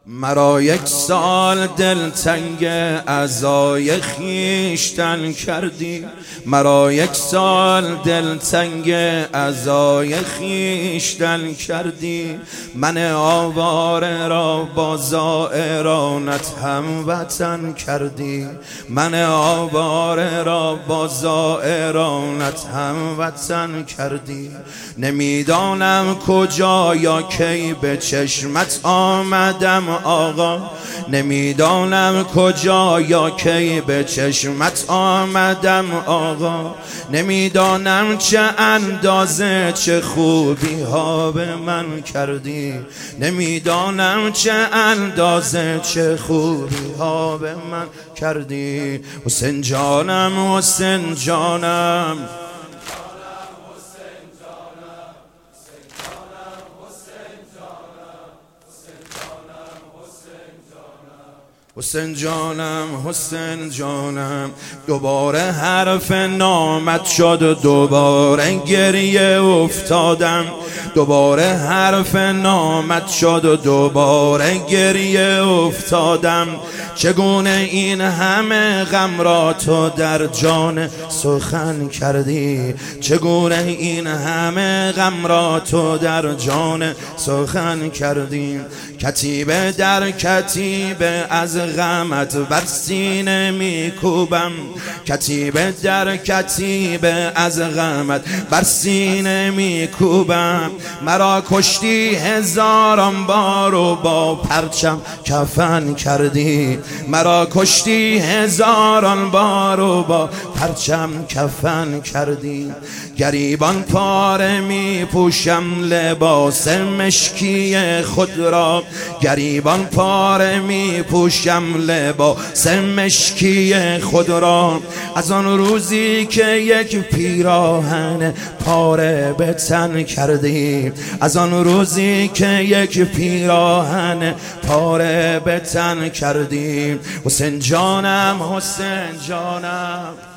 مرا یک سال دلتنگ عزای خویشتن کردی، مرا یک سال دلتنگ عزای خویشتن کردی. من آواره را با زائرانت هموطن کردی، من آواره را با زائرانت هموطن کردی. نمیدانم کجا یا کی به چشمت آمدم آقا، نمیدانم کجا یا کی به چشمت آمدم آقا. نمیدانم چه اندازه چه خوبی ها به من کردی، نمیدانم چه اندازه چه خوبی ها به من کردی. حسین جانم، حسین جانم، حسین جانم، حسین جانم. دوباره حرف نامت شد، دوباره گریه افتادم، دوباره حرف نامت شد و دوباره گریه افتادم. چگونه این همه غم را تو در جان سخن کردی، چگونه این همه غم را تو در جان سخن کردی. کتیبه در کتیبه از غمت بر سینه میکوبم، کتیبه در کتیبه از غمت بر سینه میکوبم. مرا کشتی هزاران بار و با پرچم کفن کردی، مرا کشتی هزاران بار و با پرچم کفن کردی. گریبان پاره می پوشم لباس مشکی خود را، گریبان پاره می پوشم لباس مشکی خود را. از آن روزی که یک پیراهن پاره به تن کردی، از آن روزی که یک پیراهن پاره به تن کردی. حسین جانم، حسین جانم.